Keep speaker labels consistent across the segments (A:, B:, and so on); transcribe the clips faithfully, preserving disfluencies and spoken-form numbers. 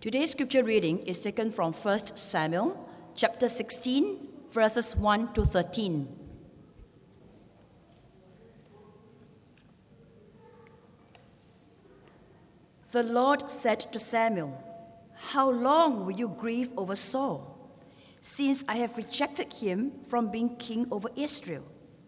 A: Today's scripture reading is taken from First Samuel, chapter sixteen, verses one to thirteen. The Lord said to Samuel, "How long will you grieve over Saul, since I have rejected him from being king over Israel?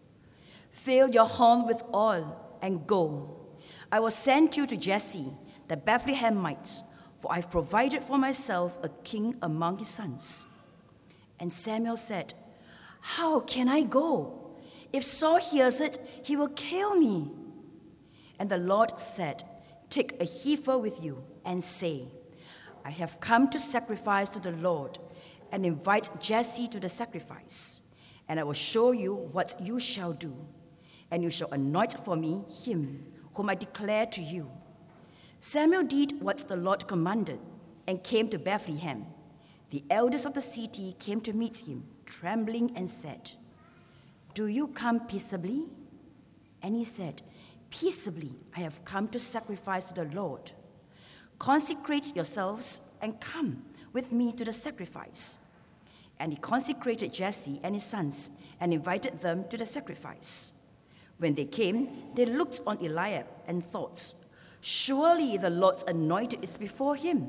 A: Fill your horn with oil and go. I will send you to Jesse, the Bethlehemite, for I have provided for myself a king among his sons." And Samuel said, "How can I go? If Saul hears it, he will kill me." And the Lord said, "Take a heifer with you and say, 'I have come to sacrifice to the Lord,' and invite Jesse to the sacrifice. And I will show you what you shall do. And you shall anoint for me him whom I declare to you." Samuel did what the Lord commanded and came to Bethlehem. The elders of the city came to meet him, trembling, and said, "Do you come peaceably?" And he said, "Peaceably, I have come to sacrifice to the Lord. Consecrate yourselves and come with me to the sacrifice." And he consecrated Jesse and his sons and invited them to the sacrifice. When they came, they looked on Eliab and thought, "Surely the Lord's anointed is before him."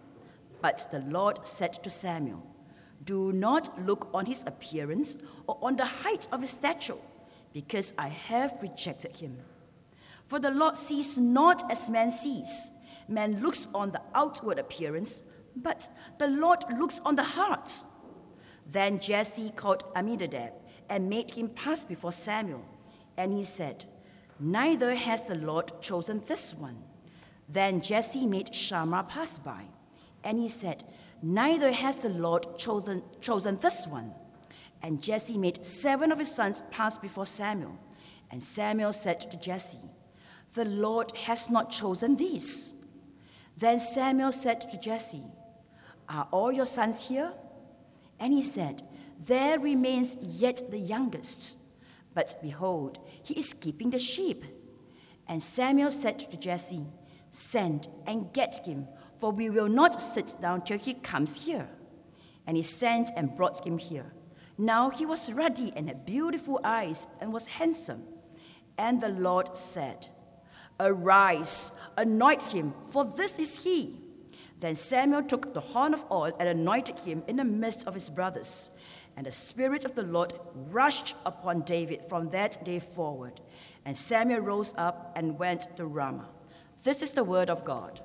A: But the Lord said to Samuel, "Do not look on his appearance or on the height of his stature, because I have rejected him. For the Lord sees not as man sees. Man looks on the outward appearance, but the Lord looks on the heart." Then Jesse called Amminadab and made him pass before Samuel. And he said, "Neither has the Lord chosen this one." Then Jesse made Shammah pass by. And he said, "Neither has the Lord chosen, chosen this one." And Jesse made seven of his sons pass before Samuel. And Samuel said to Jesse, "The Lord has not chosen these." Then Samuel said to Jesse, "Are all your sons here?" And he said, "There remains yet the youngest. But behold, he is keeping the sheep." And Samuel said to Jesse, "Send and get him, for we will not sit down till he comes here." And he sent and brought him here. Now he was ruddy and had beautiful eyes and was handsome. And the Lord said, "Arise, anoint him, for this is he." Then Samuel took the horn of oil and anointed him in the midst of his brothers. And the Spirit of the Lord rushed upon David from that day forward. And Samuel rose up and went to Ramah. This is the word of God.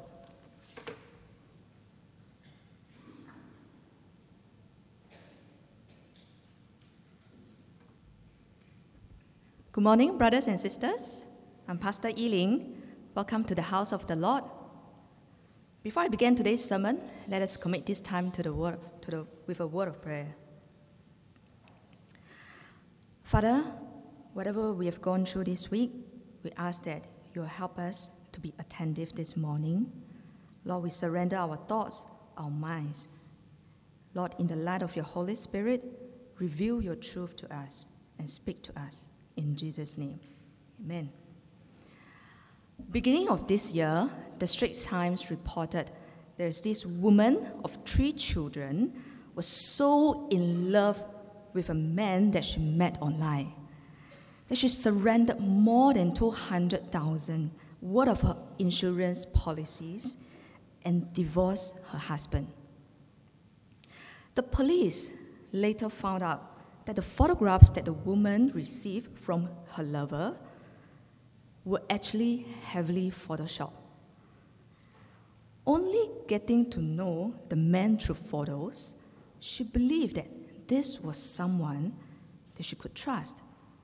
B: Good morning, brothers and sisters. I'm Pastor Yiling. Welcome to the house of the Lord. Before I begin today's sermon, let us commit this time to the word, to the, with a word of prayer. Father, whatever we have gone through this week, we ask that you'll help us to be attentive this morning. Lord, we surrender our thoughts, our minds. Lord, in the light of your Holy Spirit, reveal your truth to us and speak to us. In Jesus' name, amen. Beginning of this year, the Straits Times reported there's this woman of three children was so in love with a man that she met online that she surrendered more than two hundred thousand worth of her insurance policies and divorced her husband. The police later found out that the photographs that the woman received from her lover were actually heavily photoshopped. Only getting to know the man through photos, she believed that this was someone that she could trust.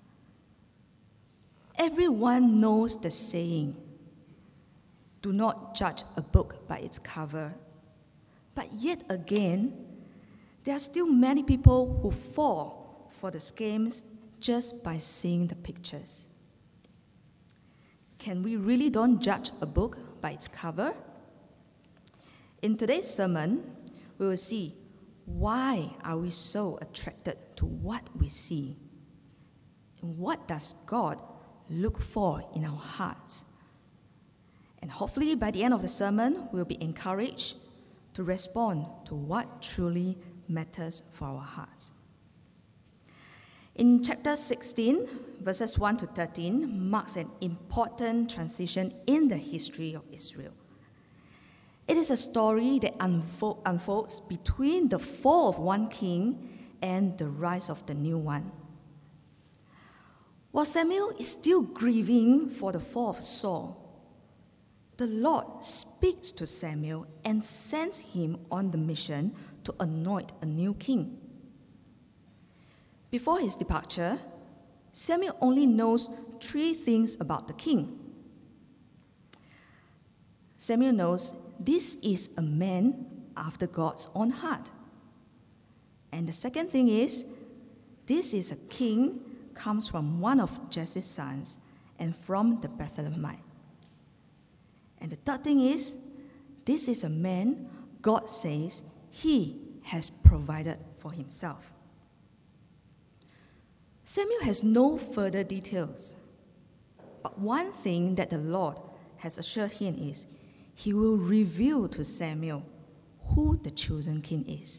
B: Everyone knows the saying, "Do not judge a book by its cover." But yet again, there are still many people who fall for the schemes just by seeing the pictures. Can we really don't judge a book by its cover? In today's sermon, we will see why are we so attracted to what we see? And what does God look for in our hearts? And hopefully by the end of the sermon, we'll be encouraged to respond to what truly matters for our hearts. In chapter sixteen, verses one to thirteen, marks an important transition in the history of Israel. It is a story that unfold, unfolds between the fall of one king and the rise of the new one. While Samuel is still grieving for the fall of Saul, the Lord speaks to Samuel and sends him on the mission to anoint a new king. Before his departure, Samuel only knows three things about the king. Samuel knows this is a man after God's own heart. And the second thing is, this is a king comes from one of Jesse's sons and from the Bethlehemite. And the third thing is, this is a man God says he has provided for himself. Samuel has no further details, but one thing that the Lord has assured him is he will reveal to Samuel who the chosen king is.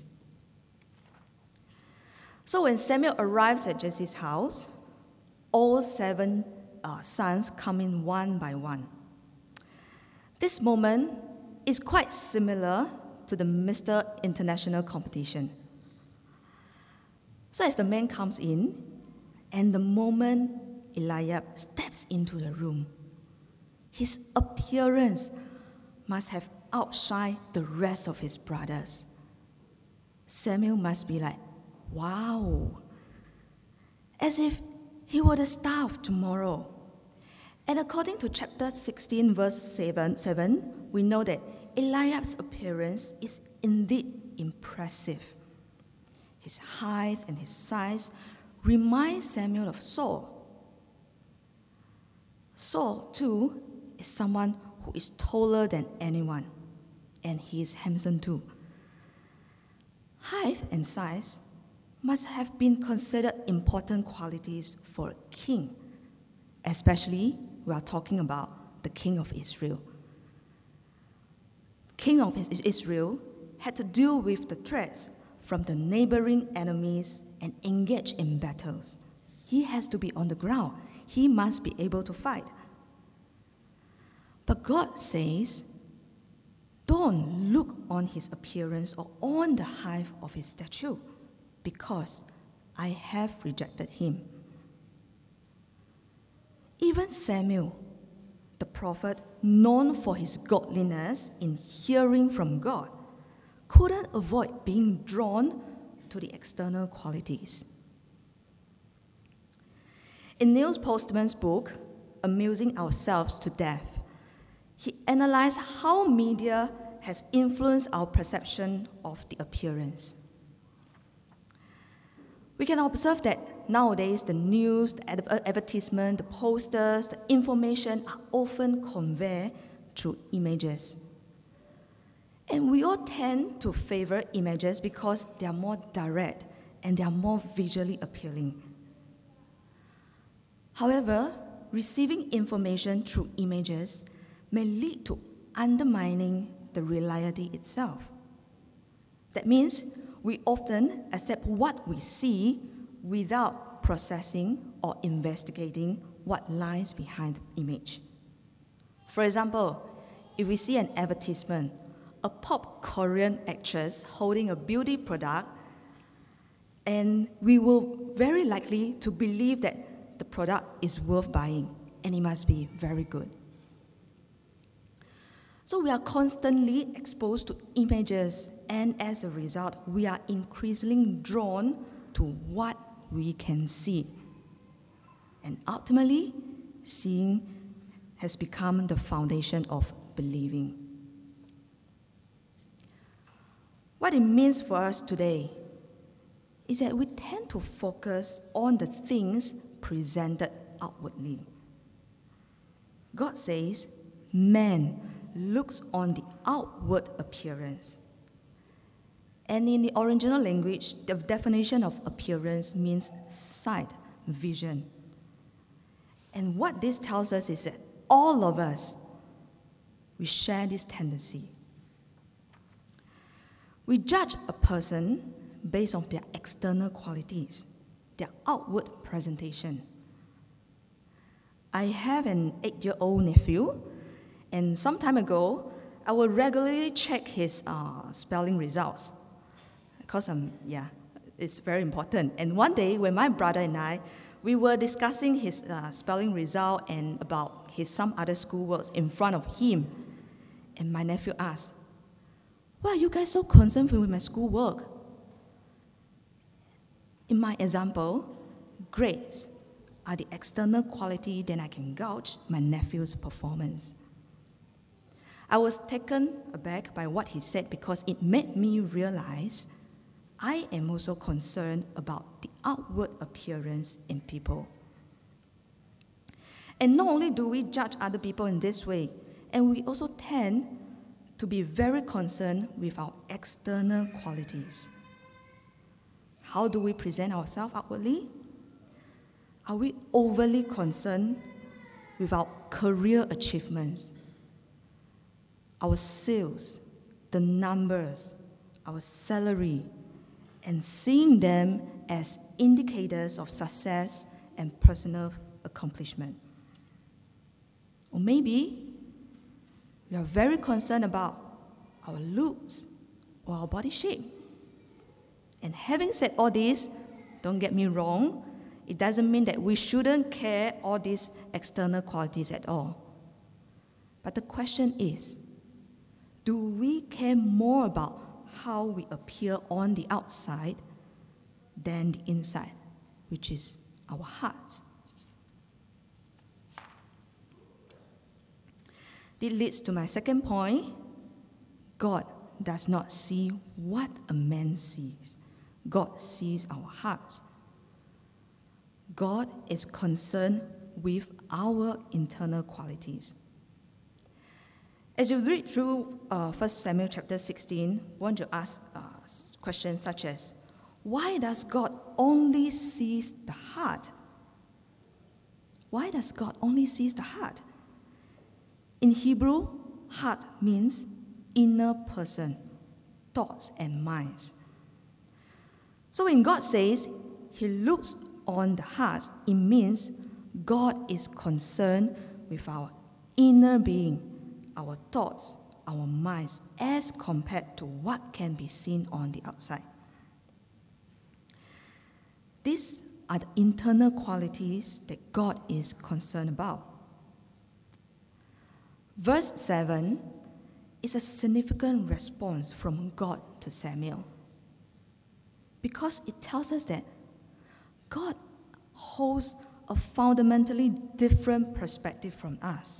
B: So when Samuel arrives at Jesse's house, all seven uh, sons come in one by one. This moment is quite similar to the Mister International competition. So as the man comes in, and the moment Eliab steps into the room, his appearance must have outshined the rest of his brothers. Samuel must be like, wow, as if he were the star of tomorrow. And according to chapter sixteen, verse seven, we know that Eliab's appearance is indeed impressive. His height and his size remind Samuel of Saul. Saul, too, is someone who is taller than anyone, and he is handsome too. Height and size must have been considered important qualities for a king, especially we are talking about the king of Israel. King of Israel had to deal with the threats from the neighboring enemies and engage in battles. He has to be on the ground. He must be able to fight. But God says, don't look on his appearance or on the height of his stature, because I have rejected him. Even Samuel, the prophet known for his godliness in hearing from God, couldn't avoid being drawn to the external qualities. In Neil Postman's book, Amusing Ourselves to Death, he analyzed how media has influenced our perception of the appearance. We can observe that nowadays the news, the advertisement, the posters, the information are often conveyed through images. And we all tend to favor images because they are more direct and they are more visually appealing. However, receiving information through images may lead to undermining the reality itself. That means we often accept what we see without processing or investigating what lies behind the image. For example, if we see an advertisement, a pop Korean actress holding a beauty product, and we will very likely to believe that the product is worth buying and it must be very good. So we are constantly exposed to images, and as a result, we are increasingly drawn to what we can see. And ultimately, seeing has become the foundation of believing. What it means for us today is that we tend to focus on the things presented outwardly. God says, man looks on the outward appearance. And in the original language, the definition of appearance means sight, vision. And what this tells us is that all of us, we share this tendency. We judge a person based on their external qualities, their outward presentation. I have an eight-year-old nephew, and some time ago, I would regularly check his uh, spelling results because, um, yeah, it's very important. And one day, when my brother and I, we were discussing his uh, spelling result and about his some other schoolworks in front of him, and my nephew asked, "Why are you guys so concerned with my schoolwork?" In my example, grades are the external quality that I can gauge my nephew's performance. I was taken aback by what he said because it made me realize I am also concerned about the outward appearance in people. And not only do we judge other people in this way, and we also tend to be very concerned with our external qualities. How do we present ourselves outwardly? Are we overly concerned with our career achievements, our sales, the numbers, our salary, and seeing them as indicators of success and personal accomplishment? Or maybe we are very concerned about our looks or our body shape. And having said all this, don't get me wrong, it doesn't mean that we shouldn't care all these external qualities at all. But the question is, do we care more about how we appear on the outside than the inside, which is our hearts? This leads to my second point. God does not see what a man sees. God sees our hearts. God is concerned with our internal qualities. As you read through uh, First Samuel chapter sixteen, I want to ask uh, questions such as, why does God only see the heart? Why does God only see the heart? In Hebrew, heart means inner person, thoughts and minds. So when God says He looks on the hearts, it means God is concerned with our inner being, our thoughts, our minds, as compared to what can be seen on the outside. These are the internal qualities that God is concerned about. Verse seven is a significant response from God to Samuel, because it tells us that God holds a fundamentally different perspective from us.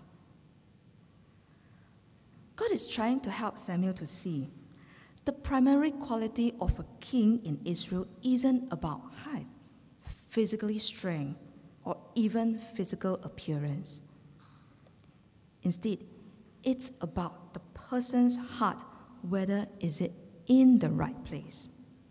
B: God is trying to help Samuel to see the primary quality of a king in Israel isn't about height, physically strength, or even physical appearance. Instead, it's about the person's heart, whether is it in the right place.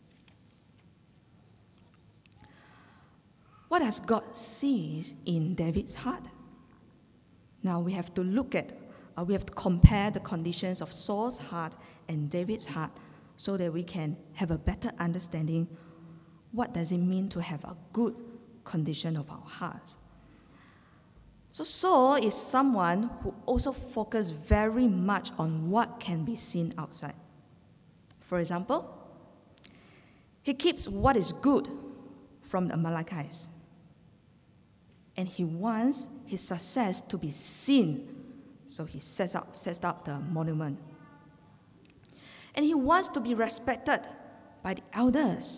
B: What does God see in David's heart? Now we have to look at, uh, we have to compare the conditions of Saul's heart and David's heart so that we can have a better understanding what does it mean to have a good condition of our hearts. So Saul is someone who also focuses very much on what can be seen outside. For example, he keeps what is good from the Amalekites, and he wants his success to be seen, so he sets up, sets up the monument. And he wants to be respected by the elders.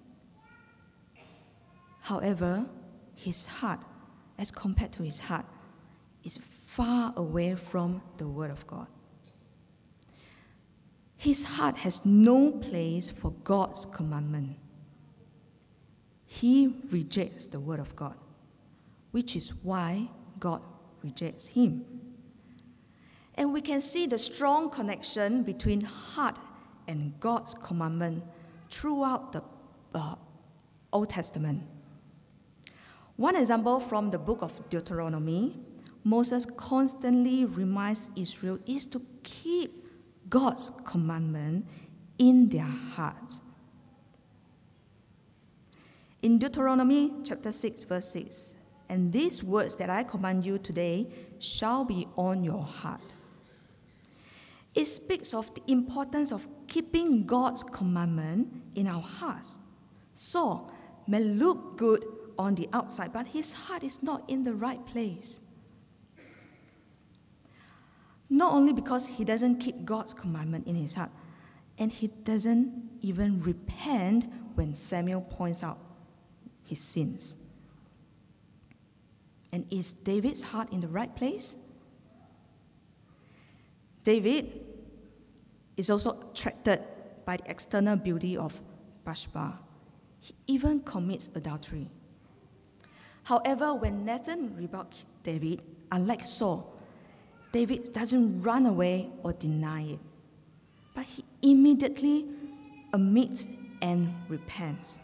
B: However, his heart, as compared to his heart, is far away from the Word of God. His heart has no place for God's commandment. He rejects the Word of God, which is why God rejects him. And we can see the strong connection between heart and God's commandment throughout the uh, Old Testament. One example from the book of Deuteronomy, Moses constantly reminds Israel is to keep God's commandment in their hearts. In Deuteronomy chapter six, verse six, and these words that I command you today shall be on your heart. It speaks of the importance of keeping God's commandment in our hearts. Saul may look good on the outside, but his heart is not in the right place. Not only because he doesn't keep God's commandment in his heart, and he doesn't even repent when Samuel points out his sins. And is David's heart in the right place? David is also attracted by the external beauty of Bathsheba. He even commits adultery. However, when Nathan rebuked David, unlike Saul, David doesn't run away or deny it, but he immediately admits and repents.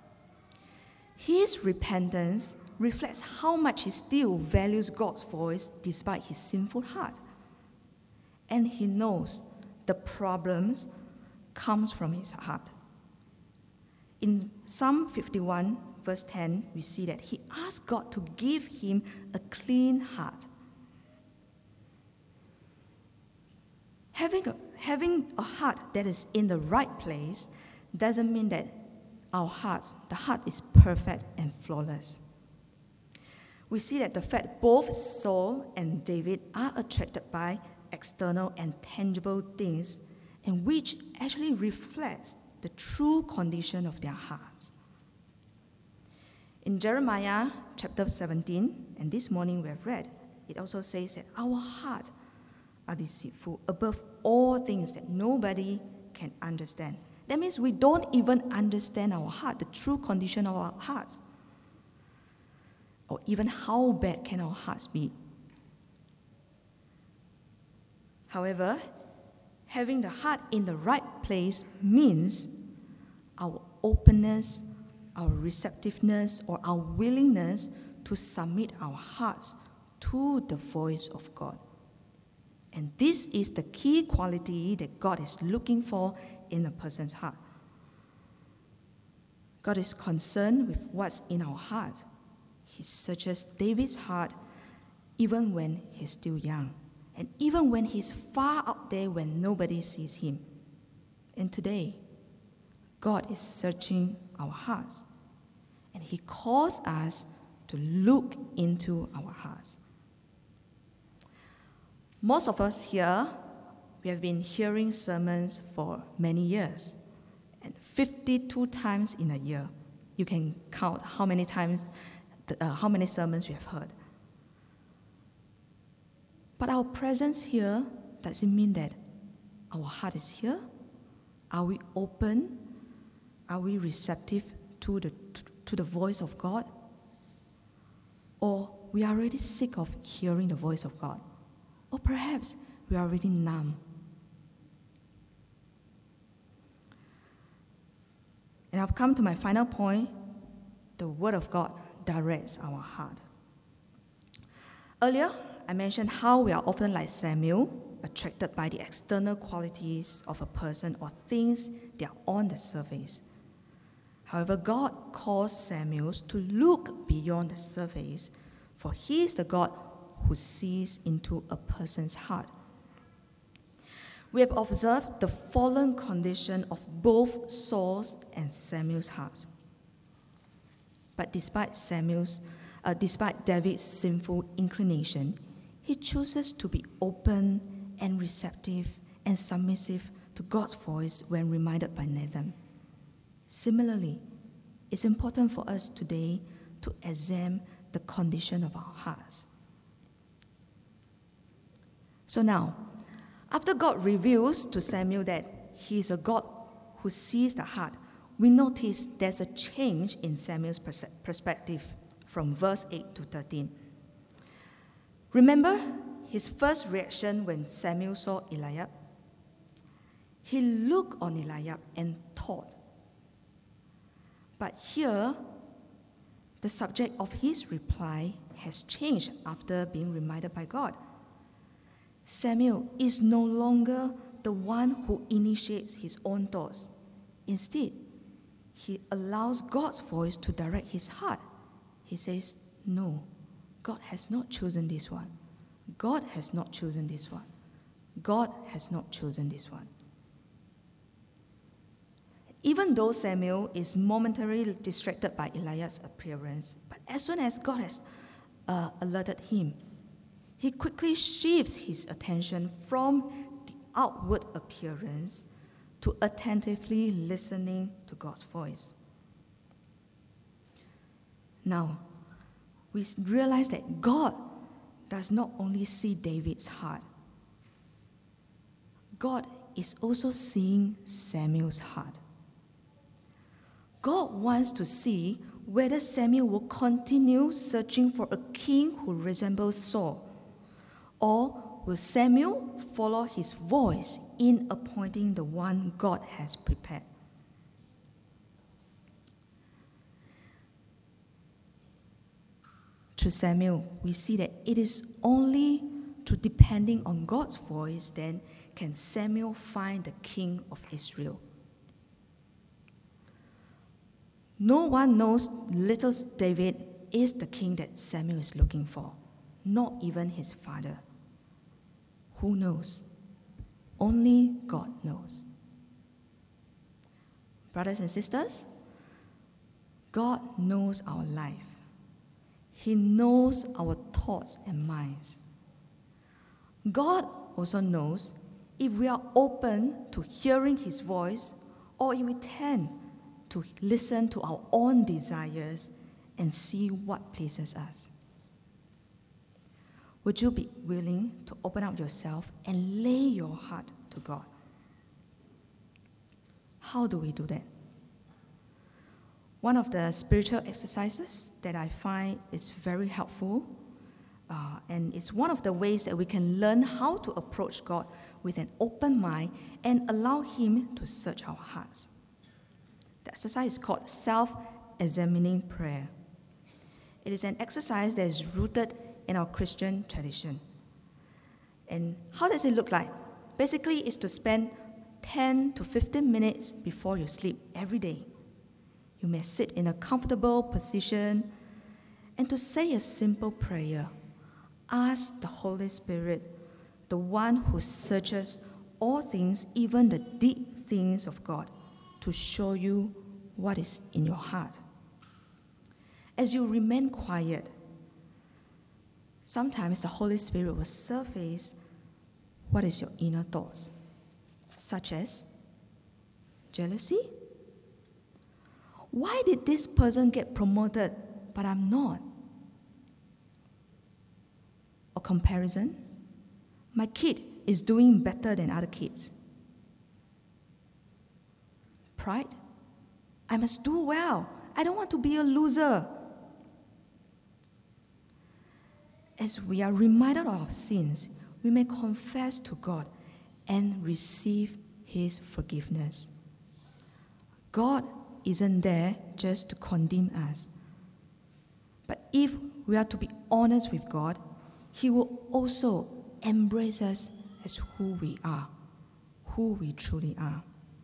B: His repentance reflects how much he still values God's voice despite his sinful heart. And he knows the problems comes from his heart. In Psalm fifty-one, verse ten, we see that he asked God to give him a clean heart. Having a, having a heart that is in the right place doesn't mean that our hearts, the heart is perfect and flawless. We see that the fact both Saul and David are attracted by external and tangible things, and which actually reflects the true condition of their hearts. In Jeremiah chapter seventeen, and this morning we have read, it also says that our hearts are deceitful above all things that nobody can understand. That means we don't even understand our heart, the true condition of our hearts. Or even how bad can our hearts be. However, having the heart in the right place means our openness, our receptiveness, or our willingness to submit our hearts to the voice of God. And this is the key quality that God is looking for in a person's heart. God is concerned with what's in our heart. He searches David's heart even when he's still young, and even when he's far out there when nobody sees him. And today, God is searching our hearts, and he calls us to look into our hearts. Most of us here, we have been hearing sermons for many years, and fifty-two times in a year. You can count how many times, uh, how many sermons we have heard. But our presence here doesn't mean that our heart is here. Are we open? Are we receptive to the to the voice of God? Or we are already sick of hearing the voice of God? Or perhaps we are already numb. And I've come to my final point. The Word of God directs our heart. Earlier, I mentioned how we are often like Samuel, attracted by the external qualities of a person or things that are on the surface. However, God calls Samuel to look beyond the surface, for He is the God who sees into a person's heart. We have observed the fallen condition of both Saul's and Samuel's hearts. But despite Samuel's, uh, despite David's sinful inclination, he chooses to be open and receptive and submissive to God's voice when reminded by Nathan. Similarly, it's important for us today to examine the condition of our hearts. So now, after God reveals to Samuel that He is a God who sees the heart, we notice there's a change in Samuel's pers- perspective from verse eight to thirteen. Remember his first reaction when Samuel saw Eliab? He looked on Eliab and thought. But here, the subject of his reply has changed after being reminded by God. Samuel is no longer the one who initiates his own thoughts. Instead, he allows God's voice to direct his heart. He says, no, God has not chosen this one. God has not chosen this one. God has not chosen this one. Even though Samuel is momentarily distracted by Elijah's appearance, but as soon as God has uh, alerted him, he quickly shifts his attention from the outward appearance to attentively listening to God's voice. Now, we realize that God does not only see David's heart, God is also seeing Samuel's heart. God wants to see whether Samuel will continue searching for a king who resembles Saul, or will Samuel follow his voice in appointing the one God has prepared. Through Samuel, we see that it is only through depending on God's voice then can Samuel find the king of Israel. No one knows little David is the king that Samuel is looking for, not even his father. Who knows? Only God knows. Brothers and sisters, God knows our life. He knows our thoughts and minds. God also knows if we are open to hearing his voice or if we tend to listen to our own desires and see what pleases us. Would you be willing to open up yourself and lay your heart to God? How do we do that? One of the spiritual exercises that I find is very helpful, uh, and it's one of the ways that we can learn how to approach God with an open mind and allow him to search our hearts. The exercise is called self-examining prayer. It is an exercise that is rooted in our Christian tradition. And how does it look like? Basically, it's to spend ten to fifteen minutes before you sleep every day. You may sit in a comfortable position and to say a simple prayer. Ask the Holy Spirit, the one who searches all things, even the deep things of God, to show you what is in your heart. As you remain quiet, sometimes the Holy Spirit will surface what is your inner thoughts, such as jealousy. Why did this person get promoted, but I'm not? Or comparison. My kid is doing better than other kids. Pride. I must do well. I don't want to be a loser. As we are reminded of our sins, we may confess to God and receive his forgiveness. God isn't there just to condemn us. But if we are to be honest with God, he will also embrace us as who we are, who we truly are.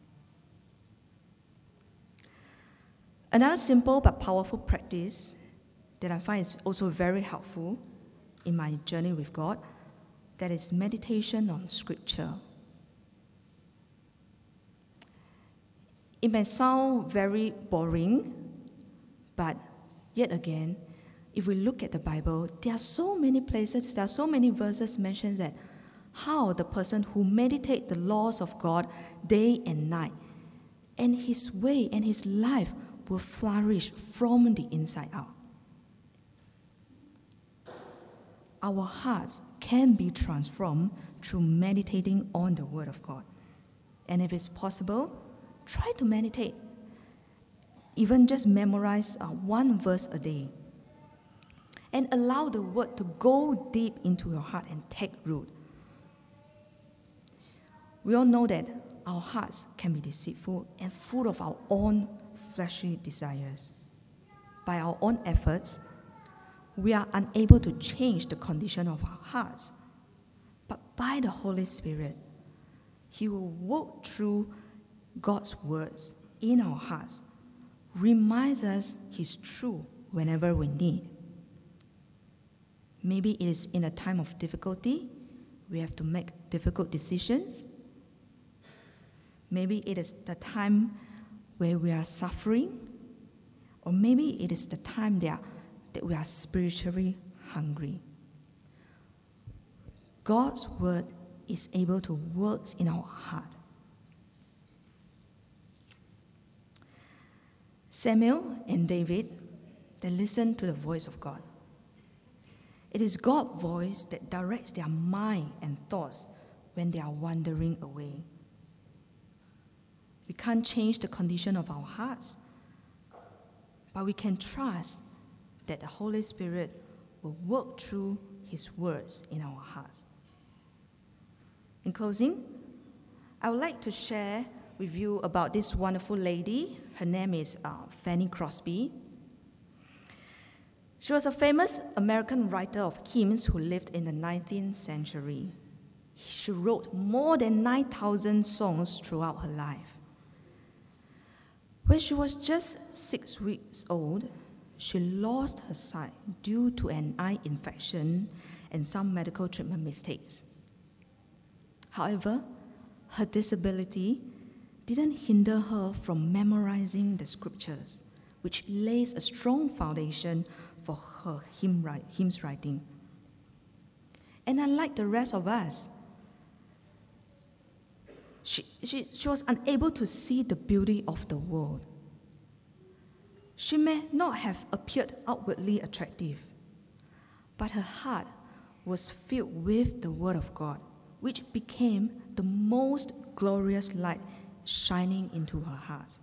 B: Another simple but powerful practice that I find is also very helpful in my journey with God, that is meditation on Scripture. It may sound very boring, but yet again, if we look at the Bible, there are so many places, there are so many verses mentioned that how the person who meditates the laws of God day and night, and his way and his life will flourish from the inside out. Our hearts can be transformed through meditating on the Word of God. And if it's possible, try to meditate. Even just memorize uh, one verse a day. And allow the Word to go deep into your heart and take root. We all know that our hearts can be deceitful and full of our own fleshly desires. By our own efforts, we are unable to change the condition of our hearts. But by the Holy Spirit, He will walk through God's words in our hearts, reminds us He's true whenever we need. Maybe it is in a time of difficulty, we have to make difficult decisions. Maybe it is the time where we are suffering, or maybe it is the time there that we are spiritually hungry. God's word is able to work in our heart. Samuel and David, they listened to the voice of God. It is God's voice that directs their mind and thoughts when they are wandering away. We can't change the condition of our hearts, but we can trust that the Holy Spirit will work through His words in our hearts. In closing, I would like to share with you about this wonderful lady. Her name is uh, Fanny Crosby. She was a famous American writer of hymns who lived in the nineteenth century. She wrote more than nine thousand songs throughout her life. When she was just six weeks old, she lost her sight due to an eye infection and some medical treatment mistakes. However, her disability didn't hinder her from memorizing the scriptures, which lays a strong foundation for her hymn write, hymns writing. And unlike the rest of us, she, she, she was unable to see the beauty of the world. She may not have appeared outwardly attractive, but her heart was filled with the Word of God, which became the most glorious light shining into her heart.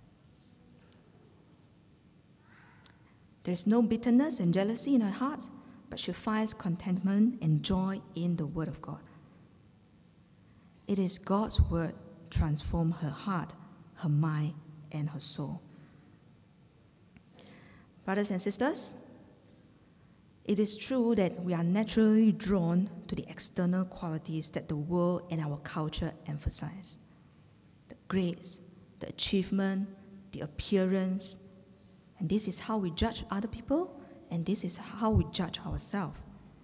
B: There is no bitterness and jealousy in her heart, but she finds contentment and joy in the Word of God. It is God's Word transform her heart, her mind, and her soul. Brothers and sisters, it is true that we are naturally drawn to the external qualities that the world and our culture emphasize. The grades, the achievement, the appearance, and this is how we judge other people, and this is how we judge ourselves.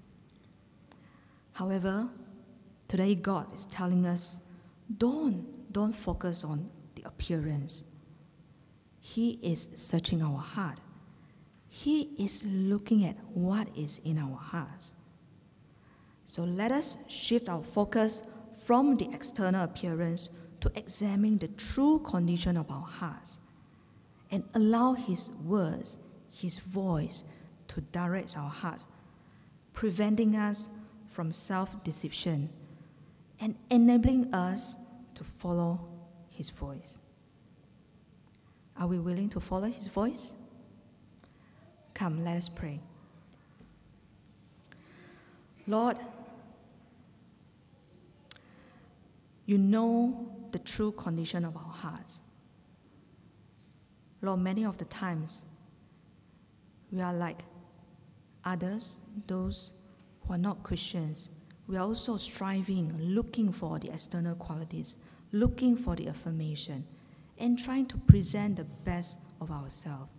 B: However, today God is telling us, don't, don't focus on the appearance. He is searching our heart. He is looking at what is in our hearts. So let us shift our focus from the external appearance to examine the true condition of our hearts and allow His words, His voice to direct our hearts, preventing us from self-deception and enabling us to follow His voice. Are we willing to follow His voice? Come, let us pray. Lord, You know the true condition of our hearts. Lord, many of the times, we are like others, those who are not Christians. We are also striving, looking for the external qualities, looking for the affirmation, and trying to present the best of ourselves.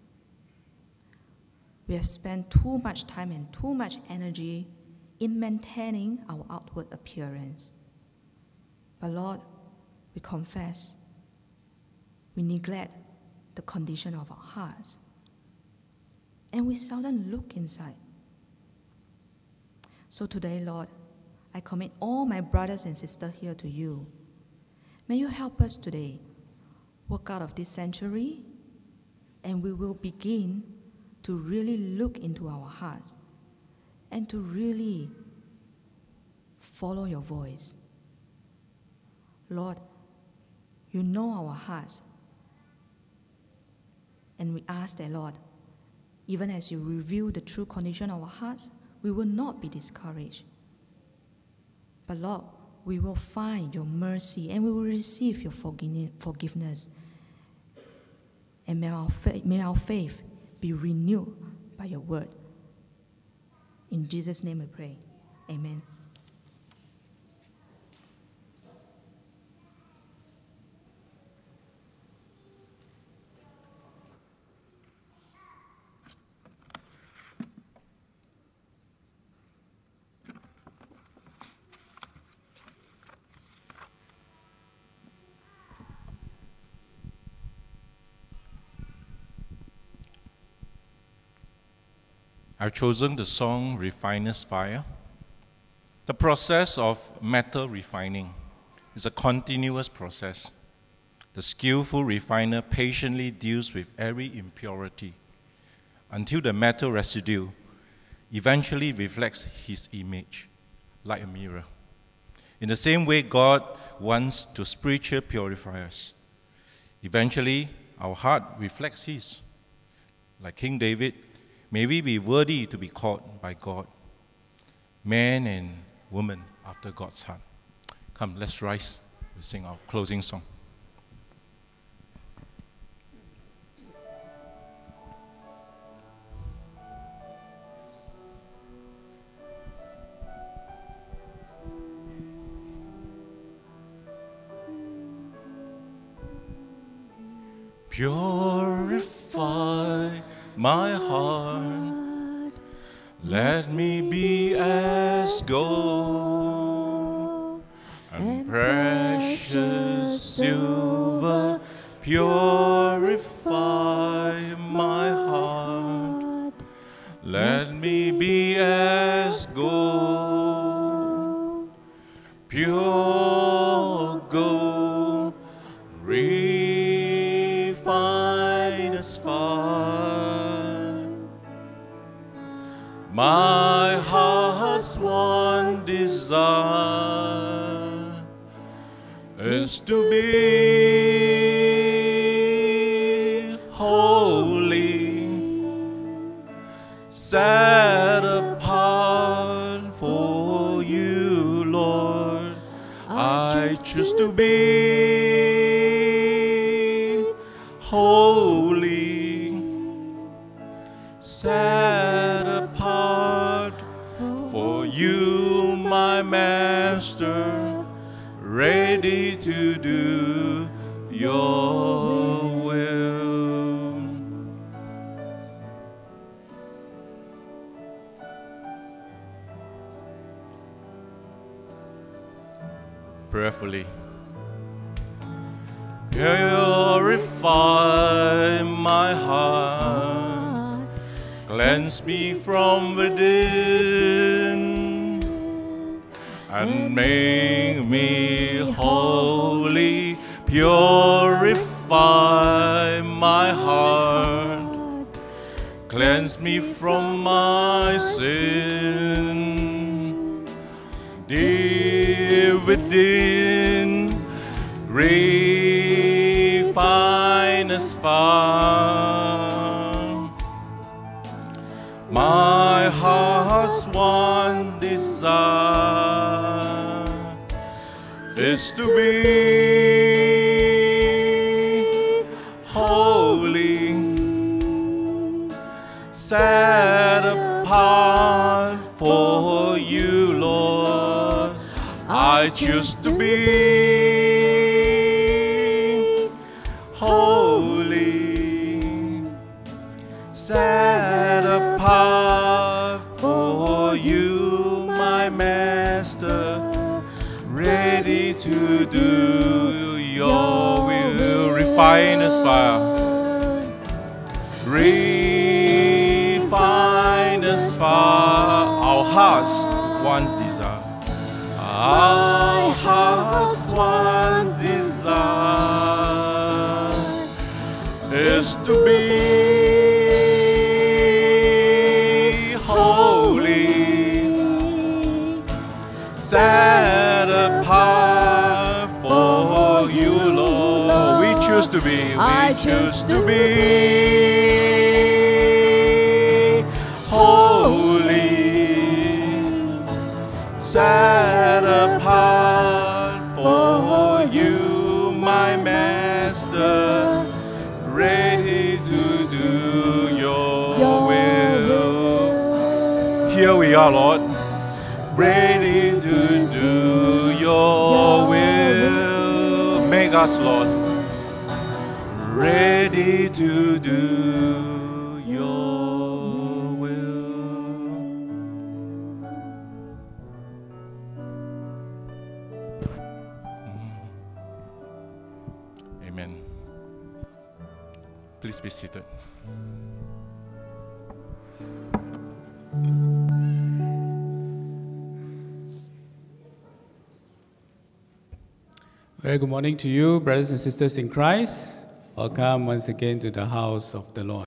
B: We have spent too much time and too much energy in maintaining our outward appearance. But Lord, we confess, we neglect the condition of our hearts, and we seldom look inside. So today, Lord, I commit all my brothers and sisters here to You. May You help us today walk out of this century, and we will begin to really look into our hearts and to really follow Your voice. Lord, You know our hearts, and we ask that, Lord, even as You reveal the true condition of our hearts, we will not be discouraged. But Lord, we will find Your mercy and we will receive Your forgiveness. And may our faith, may our faith be renewed by Your word. In Jesus' name we pray. Amen.
C: I've chosen the song Refiner's Fire. The process of metal refining is a continuous process. The skillful refiner patiently deals with every impurity until the metal residue eventually reflects his image like a mirror. In the same way, God wants to spiritually purify us. Eventually, our heart reflects his. Like King David, may we be worthy to be called by God, man and woman after God's heart. Come, let's rise. We sing our closing song. Purify my heart, let me be as gold and precious silver. Purify my heart, let me be as gold, pure gold, refined as fire. My heart's one desire is to be holy, set apart for you, Lord. I choose to be holy, set apart for you, my Master, ready to do your will. Prayerfully. Purify my heart, cleanse me from within, and make me holy. Purify my heart, cleanse me from my sin. Deep within, refine as fire. My heart's one desire is to be holy, set apart for you, Lord. I choose to be holy, set apart for you, my Master, ready to do your will. Refine us fire, refine us fire. Our hearts once desire, our hearts once desire is to be holy, set apart for you, Lord. We choose to be, we
D: I
C: choose
D: choose
C: to
D: to
C: be holy, set apart for you, my Master, ready to do your,
D: Your
C: will. Here we are, Lord, ready to do your will. Make us, Lord, ready to do your will. Amen. Please be seated.
D: Very good morning to you, brothers and sisters in Christ. Welcome once again to the house of the Lord.